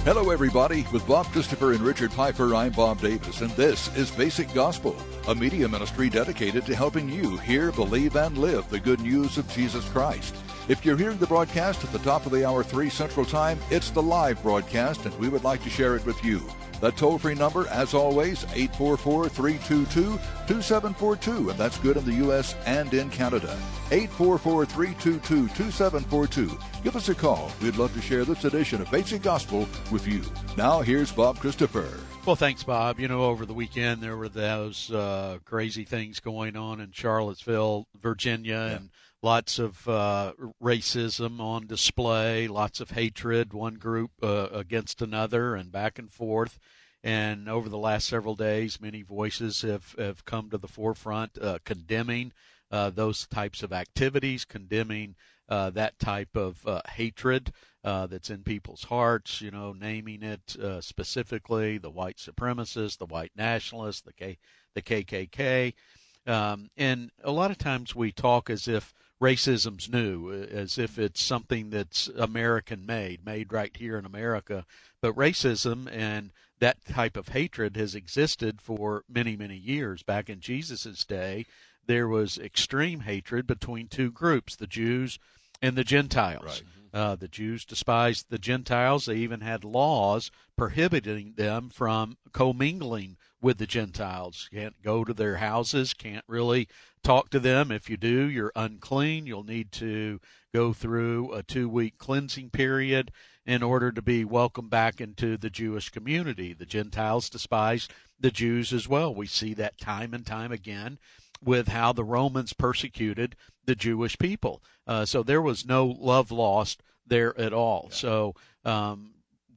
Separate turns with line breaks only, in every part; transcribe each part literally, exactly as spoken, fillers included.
Hello, everybody. With Bob Christopher and Richard Piper, I'm Bob Davis, and this is Basic Gospel, a media ministry dedicated to helping you hear, believe, and live the good news of Jesus Christ. If you're hearing the broadcast at the top of the hour three Central Time, it's the live broadcast, and we would like to share it with you. The toll-free number, as always, eight four four, three two two, two seven four two, and that's good in the U S and in Canada. eight four four, three two two, two seven four two. Give us a call. We'd love to share this edition of Basic Gospel with you. Now, here's Bob Christopher.
Well, thanks, Bob. You know, over the weekend, there were those uh, crazy things going on in Charlottesville, Virginia, yeah. and lots of uh, racism on display, lots of hatred, one group uh, against another, and back and forth. And over the last several days, many voices have, have come to the forefront uh, condemning uh, those types of activities, condemning uh, that type of uh, hatred uh, that's in people's hearts, you know, naming it uh, specifically, the white supremacists, the white nationalists, the K, the K K K. Um, and a lot of times we talk as if racism's new, as if it's something that's American-made, made right here in America. But racism and that type of hatred has existed for many, many years. Back in Jesus' day, there was extreme hatred between two groups, the Jews and the Gentiles. Right. Uh, the Jews despised the Gentiles. They even had laws prohibiting them from commingling with the Gentiles. Can't go to their houses, can't really talk to them. If you do, you're unclean. You'll need to go through a two-week cleansing period in order to be welcomed back into the Jewish community. The Gentiles despised the Jews as well. We see that time and time again with how the Romans persecuted the Jewish people. Uh, so there was no love lost there at all. Yeah. So um,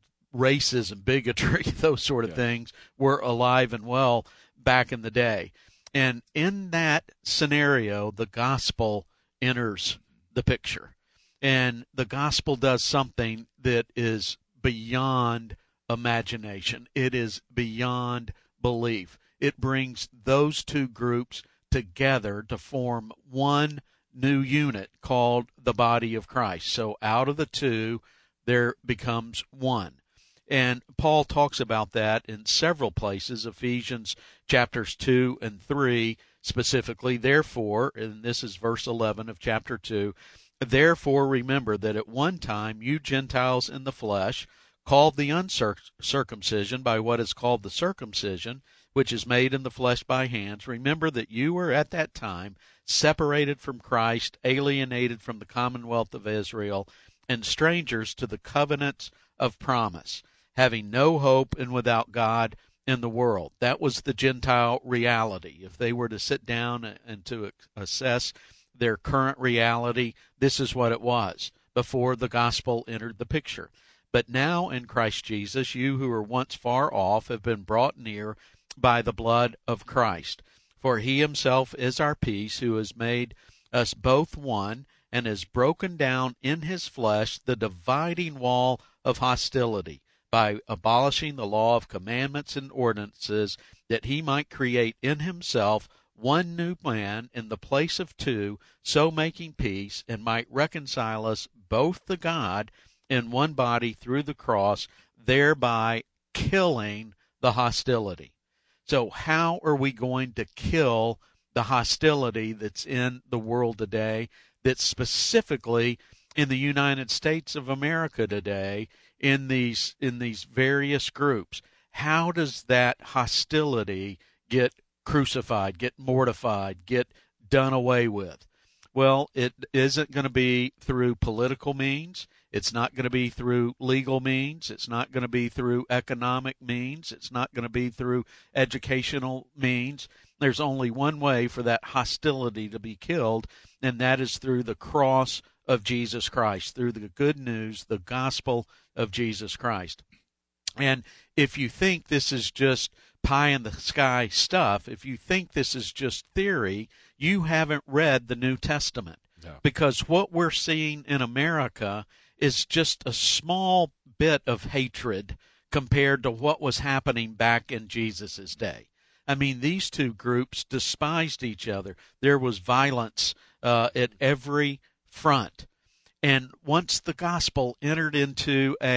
racism, bigotry, those sort of yeah. things were alive and well back in the day. And in that scenario, the gospel enters the picture. And the gospel does something that is beyond imagination. It is beyond belief. It brings those two groups together to form one new unit called the body of Christ. So out of the two, there becomes one. And Paul talks about that in several places, Ephesians chapters two and three specifically. Therefore, and this is verse eleven of chapter two, therefore remember that at one time you Gentiles in the flesh, called the uncircumcision by what is called the circumcision, which is made in the flesh by hands, remember that you were at that time separated from Christ, alienated from the commonwealth of Israel, and strangers to the covenants of promise, having no hope and without God in the world. That was the Gentile reality. If they were to sit down and to assess their current reality, this is what it was before the gospel entered the picture. But now in Christ Jesus, you who were once far off have been brought near by the blood of Christ. For he himself is our peace, who has made us both one, and has broken down in his flesh the dividing wall of hostility, by abolishing the law of commandments and ordinances, that he might create in himself one new man in the place of two, so making peace, and might reconcile us both to God in one body through the cross, thereby killing the hostility. So how are we going to kill the hostility that's in the world today, that's specifically in the United States of America today, in these in these various groups? How does that hostility get crucified, get mortified, get done away with? Well, it isn't going to be through political means. It's not going to be through legal means. It's not going to be through economic means. It's not going to be through educational means. There's only one way for that hostility to be killed, and that is through the cross of Jesus Christ, through the good news, the gospel of Jesus Christ. And if you think this is just pie-in-the-sky stuff, if you think this is just theory, you haven't read the New Testament. No. Because what we're seeing in America is just a small bit of hatred compared to what was happening back in Jesus' day. I mean, these two groups despised each other. There was violence uh, at every front. And once the gospel entered into a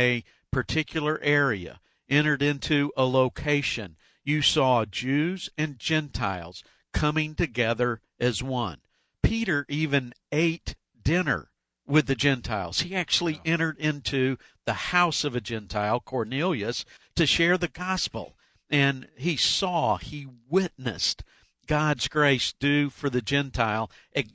particular area, entered into a location, you saw Jews and Gentiles coming together as one. Peter even ate dinner with the Gentiles. He actually entered into the house of a Gentile, Cornelius, to share the gospel. And he saw, he witnessed God's grace do for the Gentile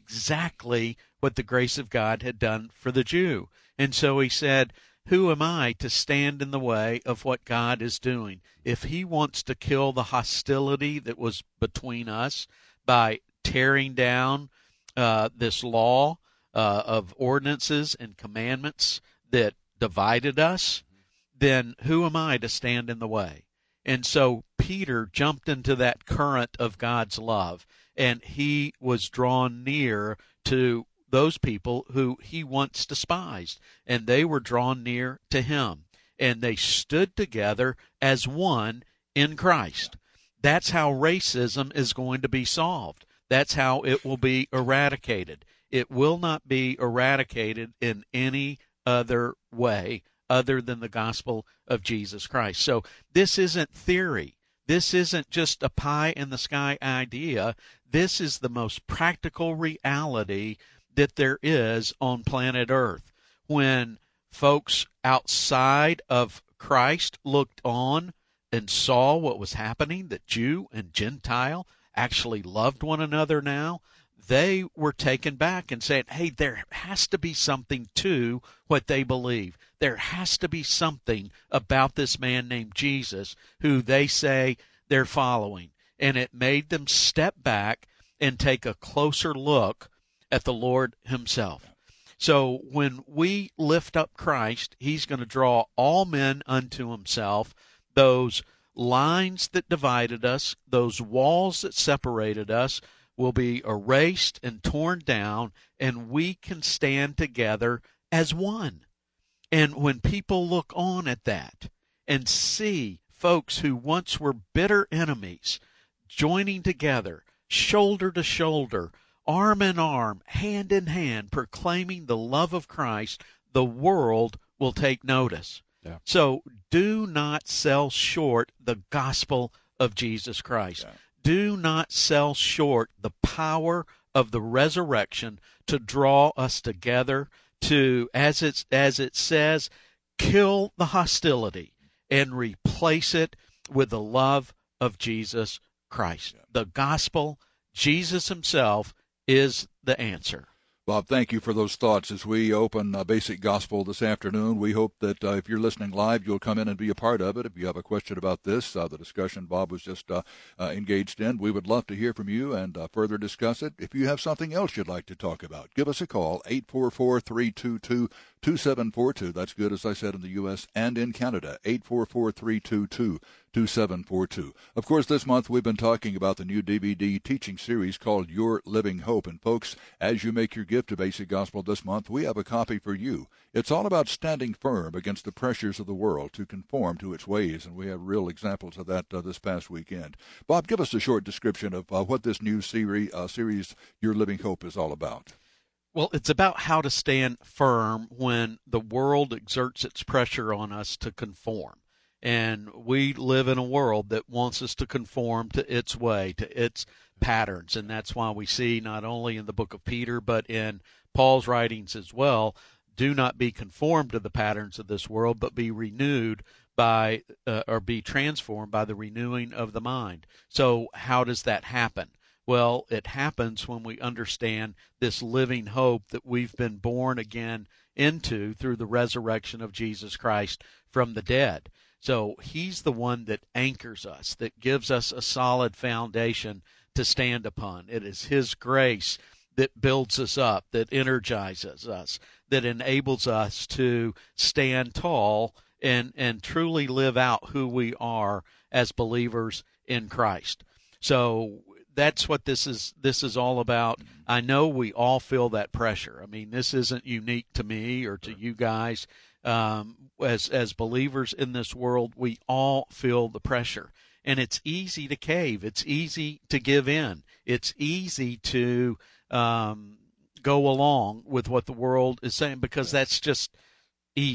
exactly what the grace of God had done for the Jew. And so he said, who am I to stand in the way of what God is doing? If he wants to kill the hostility that was between us by tearing down uh, this law uh, of ordinances and commandments that divided us, then who am I to stand in the way? And so Peter jumped into that current of God's love, and he was drawn near to those people who he once despised, and they were drawn near to him, and they stood together as one in Christ. That's how racism is going to be solved. That's how it will be eradicated. It will not be eradicated in any other way other than the gospel of Jesus Christ. So this isn't theory. This isn't just a pie-in-the-sky idea. This is the most practical reality that there is on planet Earth. When folks outside of Christ looked on and saw what was happening, that Jew and Gentile actually loved one another now, they were taken back and said, hey, there has to be something to what they believe. There has to be something about this man named Jesus who they say they're following. And it made them step back and take a closer look at the Lord himself. So when we lift up Christ, he's going to draw all men unto himself. Those lines that divided us, those walls that separated us, will be erased and torn down, and we can stand together as one. And when people look on at that and see folks who once were bitter enemies joining together, shoulder to shoulder, arm in arm, hand in hand, proclaiming the love of Christ, the world will take notice. Yeah. So do not sell short the gospel of Jesus Christ. Yeah. Do not sell short the power of the resurrection to draw us together, to, as it, as it says, kill the hostility and replace it with the love of Jesus Christ. Yeah. The gospel, Jesus himself, is the answer.
Bob, thank you for those thoughts as we open uh, Basic Gospel this afternoon. We hope that uh, if you're listening live, you'll come in and be a part of it. If you have a question about this, uh, the discussion Bob was just uh, uh, engaged in, we would love to hear from you and uh, further discuss it. If you have something else you'd like to talk about, give us a call, eight four four, three two two, two seven four two. That's good, as I said, in the U S and in Canada, eight four four, three two two, two seven four two. Of course, this month we've been talking about the new D V D teaching series called Your Living Hope. And folks, as you make your gift to Basic Gospel this month, we have a copy for you. It's all about standing firm against the pressures of the world to conform to its ways, and we have real examples of that uh, this past weekend. Bob, give us a short description of uh, what this new series, uh, series, Your Living Hope, is all about.
Well, it's about how to stand firm when the world exerts its pressure on us to conform. And we live in a world that wants us to conform to its way, to its patterns. And that's why we see not only in the book of Peter, but in Paul's writings as well, do not be conformed to the patterns of this world, but be renewed by, uh, or be transformed by the renewing of the mind. So how does that happen? Well, it happens when we understand this living hope that we've been born again into through the resurrection of Jesus Christ from the dead. So he's the one that anchors us, that gives us a solid foundation to stand upon. It is his grace that builds us up, that energizes us, that enables us to stand tall and, and truly live out who we are as believers in Christ. So that's what this is this is all about. I know we all feel that pressure. I mean, this isn't unique to me or to you guys. Um, as as believers in this world, we all feel the pressure. And it's easy to cave. It's easy to give in. It's easy to um, go along with what the world is saying because that's just easy.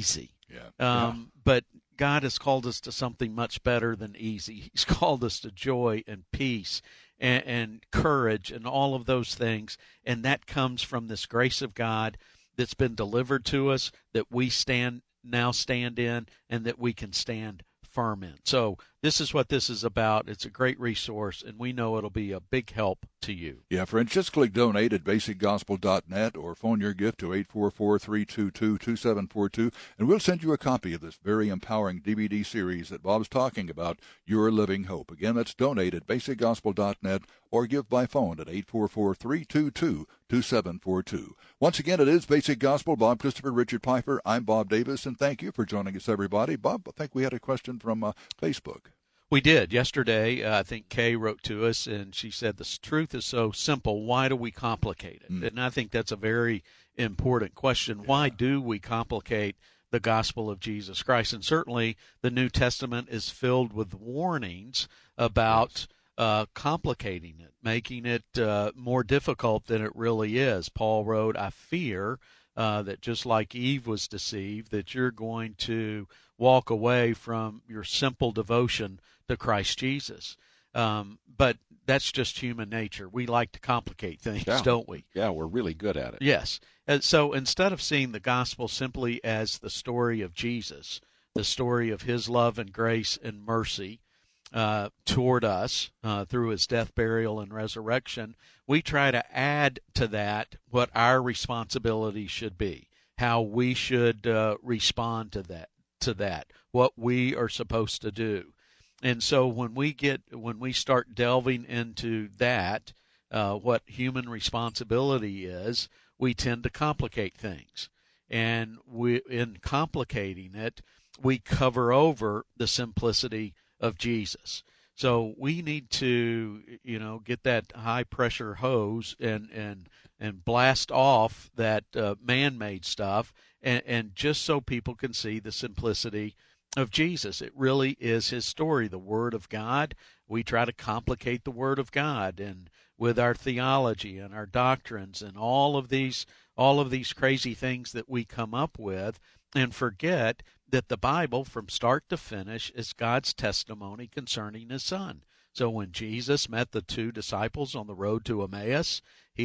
Yeah.
Um,
yeah.
But God has called us to something much better than easy. He's called us to joy and peace and, and courage and all of those things. And that comes from this grace of God that's been delivered to us, that we stand now stand in, and that we can stand firm in. So this is what this is about. It's a great resource, and we know it'll be a big help to you.
Yeah, friends, just click donate at basic gospel dot net or phone your gift to eight four four, three two two, two seven four two, and we'll send you a copy of this very empowering D V D series that Bob's talking about, Your Living Hope. Again, that's donate at basic gospel dot net or give by phone at eight four four, three two two, two seven four two. Once again, it is Basic Gospel. Bob Christopher, Richard Piper. I'm Bob Davis, and thank you for joining us, everybody. Bob, I think we had a question from uh, Facebook.
We did. Yesterday, uh, I think Kay wrote to us, and she said, the truth is so simple. Why do we complicate it? Mm. And I think that's a very important question. Yeah. Why do we complicate the gospel of Jesus Christ? And certainly the New Testament is filled with warnings about yes. uh, complicating it, making it uh, more difficult than it really is. Paul wrote, I fear uh, that just like Eve was deceived, that you're going to walk away from your simple devotion to Christ Jesus. Um, but that's just human nature. We like to complicate things,
yeah.
don't we?
Yeah, we're really good at it.
Yes. And so instead of seeing the gospel simply as the story of Jesus, the story of his love and grace and mercy uh, toward us uh, through his death, burial, and resurrection, we try to add to that what our responsibility should be, how we should uh, respond to that, to that, what we are supposed to do. And so when we get when we start delving into that, uh, what human responsibility is, we tend to complicate things. And we, in complicating it, we cover over the simplicity of Jesus. So we need to, you know, get that high pressure hose and and and blast off that uh, man-made stuff, and, and just so people can see the simplicity of Jesus. It really is his story, the Word of God. We try to complicate the Word of God, and with our theology and our doctrines and all of these all of these crazy things that we come up with, and forget that the Bible from start to finish is God's testimony concerning his Son. So when Jesus met the two disciples on the road to Emmaus,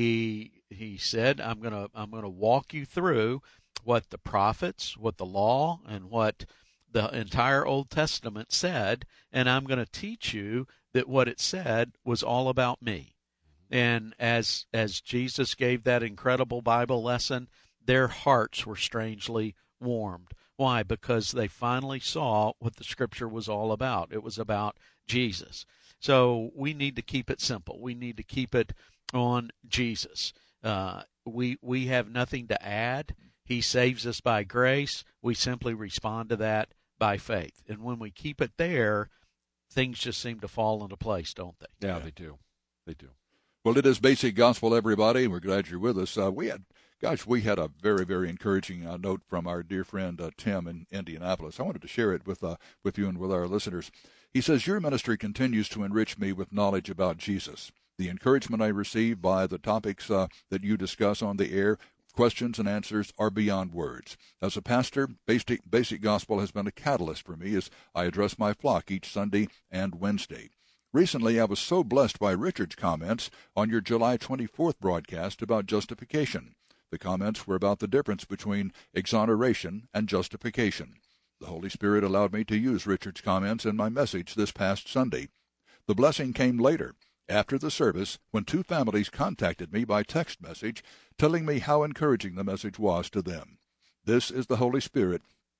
he he said, I'm gonna I'm gonna walk you through what the prophets, what the law, and what the entire Old Testament said, and I'm going to teach you that what it said was all about me. And as as Jesus gave that incredible Bible lesson, their hearts were strangely warmed. Why? Because they finally saw what the Scripture was all about. It was about Jesus. So we need to keep it simple. We need to keep it on Jesus. Uh, we we have nothing to add. He saves us by grace. We simply respond to that by faith. And when we keep it there, things just seem to fall into place, don't they?
Yeah, yeah. they do. They do.
Well, it is Basic Gospel, everybody, and we're glad you're with us. Uh, we had, gosh, we had a very, very encouraging uh, note from our dear friend uh, Tim in Indianapolis. I wanted to share it with uh, with you and with our listeners. He says, your ministry continues to enrich me with knowledge about Jesus. The encouragement I receive by the topics uh, that you discuss on the air, questions and answers, are beyond words. As a pastor, Basic, Basic Gospel has been a catalyst for me as I address my flock each Sunday and Wednesday. Recently, I was so blessed by Richard's comments on your July twenty-fourth broadcast about justification. The comments were about the difference between exoneration and justification. The Holy Spirit allowed me to use Richard's comments in my message this past Sunday. The blessing came later, after the service, when two families contacted me by text message, telling me how encouraging the message was to them. This is the Holy Spirit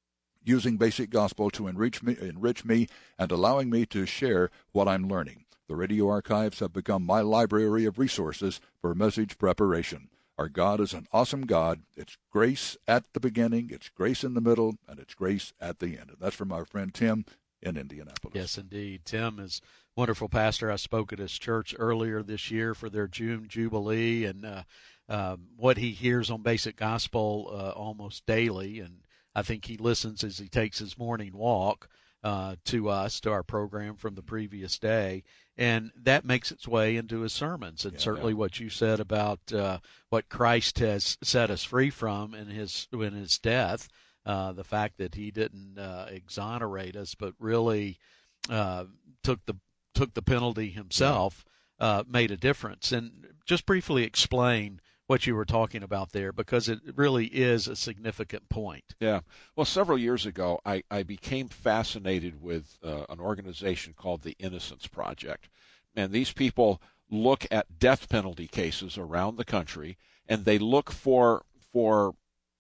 using Basic Gospel to enrich me, enrich me and allowing me to share what I'm learning. The radio archives have become my library of resources for message preparation. Our God is an awesome God. It's grace at the beginning, it's grace in the middle, and it's grace at the end. And that's from our friend Tim in Indianapolis.
Yes, indeed. Tim is a wonderful pastor. I spoke at his church earlier this year for their June Jubilee, and uh, um, what he hears on Basic Gospel uh, almost daily, and I think he listens as he takes his morning walk uh, to us, to our program from the previous day, and that makes its way into his sermons. And yeah, certainly yeah. what you said about uh, what Christ has set us free from in his in his death, Uh, the fact that he didn't uh, exonerate us, but really uh, took the took the penalty himself, uh, made a difference. And just briefly explain what you were talking about there, because it really is a significant point.
Yeah. Well, several years ago, I, I became fascinated with uh, an organization called the Innocence Project. And these people look at death penalty cases around the country, and they look for for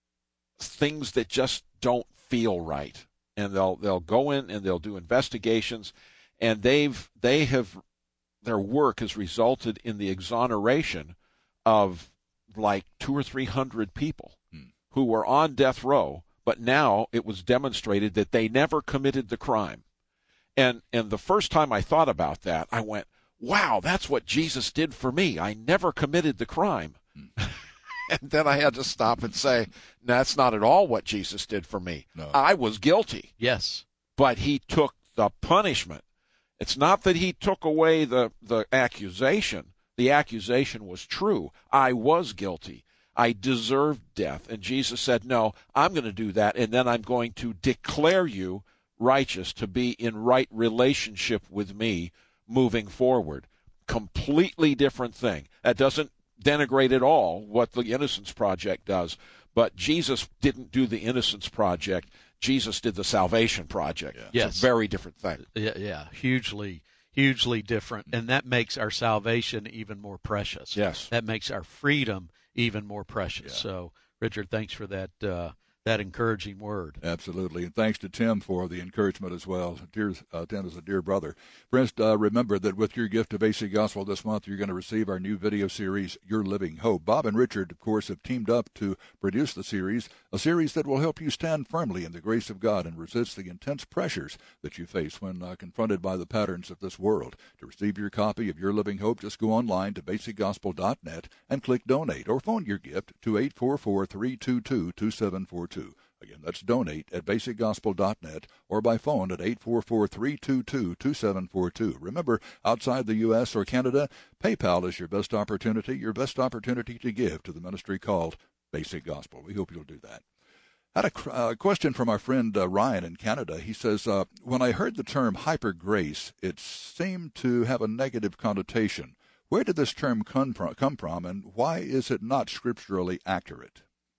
things that just don't feel right. And they'll they'll go in and they'll do investigations, and they've they have their work has resulted in the exoneration of like two or three hundred people hmm. who were on death row, but now it was demonstrated that they never committed the crime. And and the first time I thought about that, I went, wow, that's what Jesus did for me. I never committed the crime. Hmm. And then I had to stop and say, that's not at all what Jesus did for me. No. I was guilty.
Yes.
But he took the punishment. It's not that he took away the, the accusation. The accusation was true. I was guilty. I deserved death. And Jesus said, no, I'm going to do that, and then I'm going to declare you righteous, to be in right relationship with me moving forward. Completely different thing. That doesn't denigrate at all what the Innocence Project does, but Jesus didn't do the Innocence Project. Jesus did the Salvation Project. Yeah.
Yes.
It's a very different thing.
Yeah, yeah, hugely, hugely different, and that makes our salvation even more precious.
Yes.
That makes our freedom even more precious. Yeah. So, Richard, thanks for that uh, that encouraging word.
Absolutely, and thanks to Tim for the encouragement as well. Dear, uh, Tim is a dear brother. Friends, uh, remember that with your gift of Basic Gospel this month, you're going to receive our new video series, Your Living Hope. Bob and Richard, of course, have teamed up to produce the series, a series that will help you stand firmly in the grace of God and resist the intense pressures that you face when uh, confronted by the patterns of this world. To receive your copy of Your Living Hope, just go online to basic gospel dot net and click Donate, or phone your gift to eight four four, three two two, two seven four two. Again, that's donate at basic gospel dot net or by phone at eight four four, three two two, two seven four two. Remember, outside the U S or Canada, PayPal is your best opportunity, your best opportunity to give to the ministry called Basic Gospel. We hope you'll do that. I had a uh, question from our friend uh, Ryan in Canada. He says, uh, when I heard the term hyper grace, it seemed to have a negative connotation. Where did this term come from, come from, and why is it not scripturally accurate?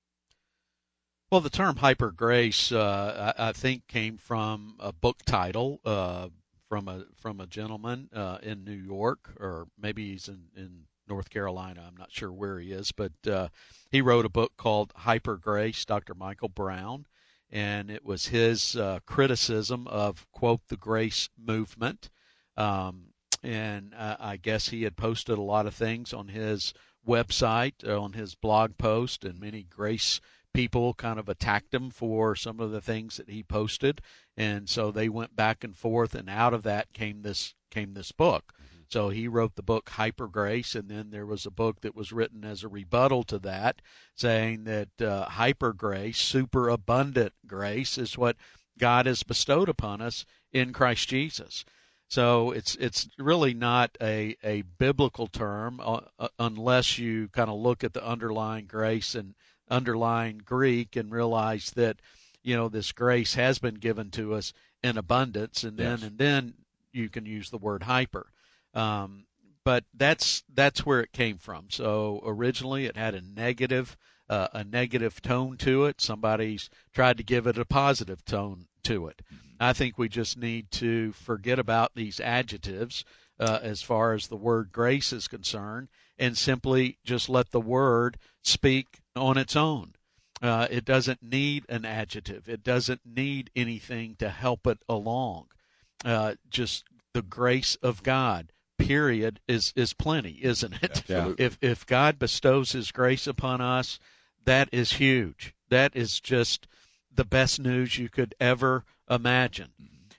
Well, the term hyper grace, uh, I, I think, came from a book title uh, from a from a gentleman uh, in New York, or maybe he's in, in North Carolina. I'm not sure where he is, but uh, he wrote a book called Hyper Grace, Doctor Michael Brown, and it was his uh, criticism of, quote, the grace movement. Um, and uh, I guess he had posted a lot of things on his website, uh, on his blog post, and many grace people kind of attacked him for some of the things that he posted, and so they went back and forth, and out of that came this came this book. Mm-hmm. So he wrote the book Hyper Grace, and then there was a book that was written as a rebuttal to that, saying that uh, hyper grace, superabundant grace, is what God has bestowed upon us in Christ Jesus. So it's it's really not a, a biblical term uh, uh, unless you kind of look at the underlying grace and underlying Greek and realize that, you know, this grace has been given to us in abundance, and then yes. and then you can use the word hyper. Um, but that's that's where it came from. So originally it had a negative uh, a negative tone to it. Somebody's tried to give it a positive tone to it. Mm-hmm. I think we just need to forget about these adjectives uh, as far as the word grace is concerned, and simply just let the word speak on its own. Uh, it doesn't need an adjective. It doesn't need anything to help it along. Uh, just the grace of God, period, is is plenty, isn't it?
Yeah.
If if God bestows His grace upon us, that is huge. That is just the best news you could ever imagine.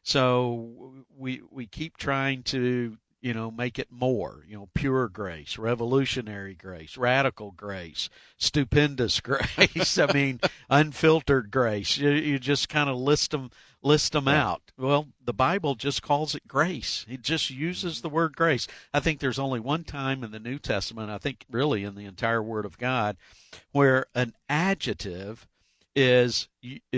So we we keep trying to, you know, make it more, you know, pure grace, revolutionary grace, radical grace, stupendous grace. I mean, unfiltered grace. You, you just kind of list them, list them yeah. out. Well, the Bible just calls it grace. It just uses the word grace. I think there's only one time in the New Testament, I think really in the entire Word of God, where an adjective is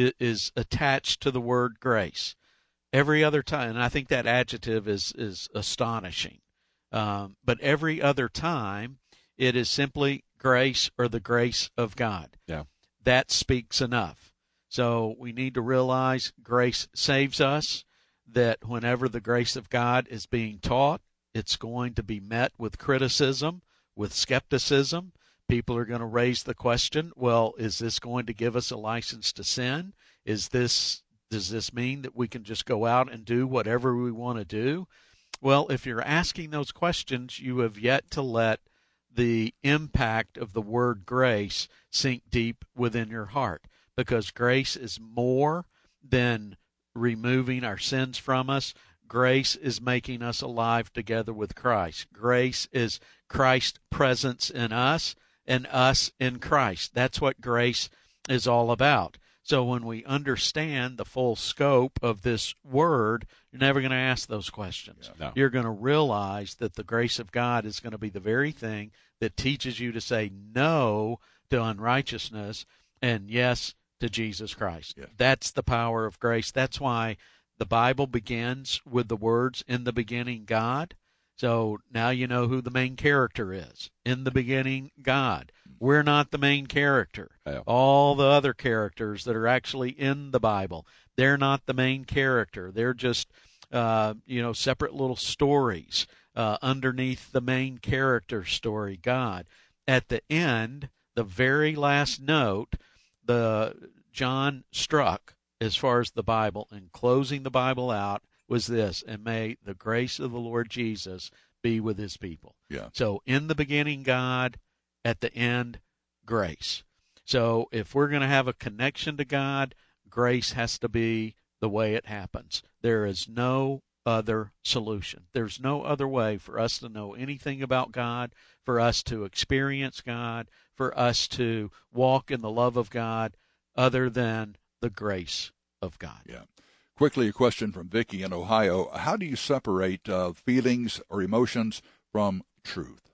is attached to the word grace. Every other time, and I think that adjective is is astonishing. Um, but every other time, it is simply grace or the grace of God.
Yeah.
That speaks enough. So we need to realize grace saves us, that whenever the grace of God is being taught, it's going to be met with criticism, with skepticism. People are going to raise the question, well, is this going to give us a license to sin? Is this, does this mean that we can just go out and do whatever we want to do? Well, if you're asking those questions, you have yet to let the impact of the word grace sink deep within your heart, because grace is more than removing our sins from us. Grace is making us alive together with Christ. Grace is Christ's presence in us and us in Christ. That's what grace is all about. So when we understand the full scope of this word, you're never going to ask those questions.
Yeah, no.
You're going to realize that the grace of God is going to be the very thing that teaches you to say no to unrighteousness and yes to Jesus Christ.
Yeah.
That's the power of grace. That's why the Bible begins with the words, in the beginning, God. So now you know who the main character is. In the beginning, God. We're not the main character.
Yeah.
All the other characters that are actually in the Bible, they're not the main character. They're just, uh, you know, separate little stories uh, underneath the main character story, God. At the end, the very last note, the John struck as far as the Bible and closing the Bible out was this, and may the grace of the Lord Jesus be with his people.
Yeah.
So in the beginning, God, at the end, grace. So if we're going to have a connection to God, grace has to be the way it happens. There is no other solution. There's no other way for us to know anything about God, for us to experience God, for us to walk in the love of God, other than the grace of God.
Yeah. Quickly, a question from Vicki in Ohio. How do you separate uh, feelings or emotions from truth?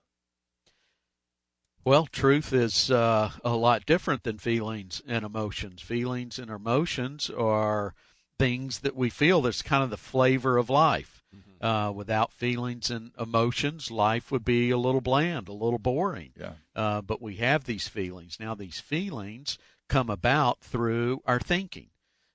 Well, truth is uh, a lot different than feelings and emotions. Feelings and emotions are things that we feel. That's kind of the flavor of life. Mm-hmm. Uh, without feelings and emotions, life would be a little bland, a little boring.
Yeah.
Uh, but we have these feelings. Now, these feelings come about through our thinking.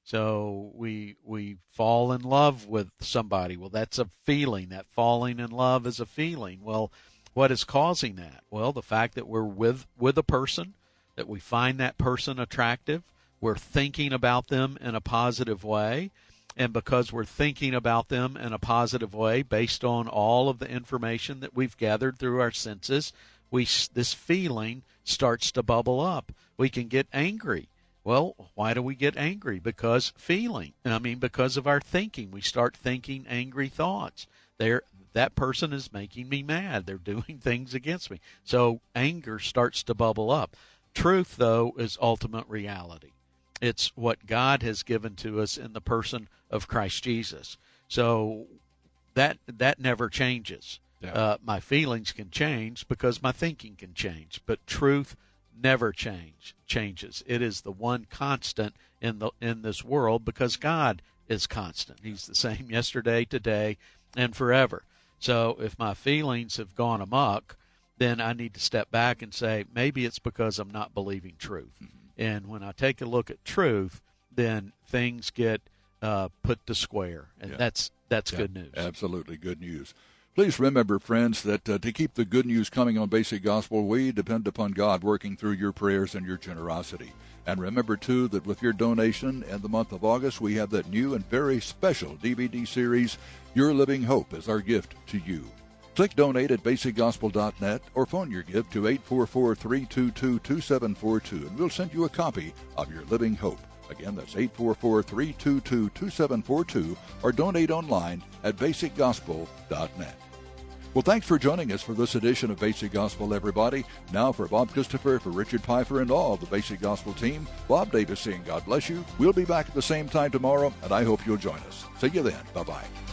So we we fall in love with somebody. Well, that's a feeling. That falling in love is a feeling. Well, what is causing that? Well, the fact that we're with, with a person, that we find that person attractive, we're thinking about them in a positive way, and because we're thinking about them in a positive way based on all of the information that we've gathered through our senses, we this feeling starts to bubble up. We can get angry. Well, why do we get angry? Because feeling. I mean, because of our thinking. We start thinking angry thoughts. They're, that person is making me mad. They're doing things against me. So anger starts to bubble up. Truth, though, is ultimate reality. It's what God has given to us in the person of Christ Jesus. So that that never changes.
Yeah.
Uh, my feelings can change because my thinking can change, but truth never change changes. It is the one constant in the in this world because God is constant. He's the same yesterday, today, and forever. So if my feelings have gone amok, then I need to step back and say, maybe it's because I'm not believing truth. Mm-hmm. And when I take a look at truth, then things get uh, put to square, and yeah. that's that's yeah. good news.
Absolutely good news. Please remember, friends, that uh, to keep the good news coming on Basic Gospel, we depend upon God working through your prayers and your generosity. And remember, too, that with your donation in the month of August, we have that new and very special D V D series, Your Living Hope, as our gift to you. Click Donate at basic gospel dot net or phone your gift to eight four four, three two two, two seven four two, and we'll send you a copy of Your Living Hope. Again, that's eight four four, three two two, two seven four two, or donate online at basic gospel dot net. Well, thanks for joining us for this edition of Basic Gospel, everybody. Now for Bob Christopher, for Richard Pfeiffer, and all the Basic Gospel team, Bob Davis saying God bless you. We'll be back at the same time tomorrow, and I hope you'll join us. See you then. Bye-bye.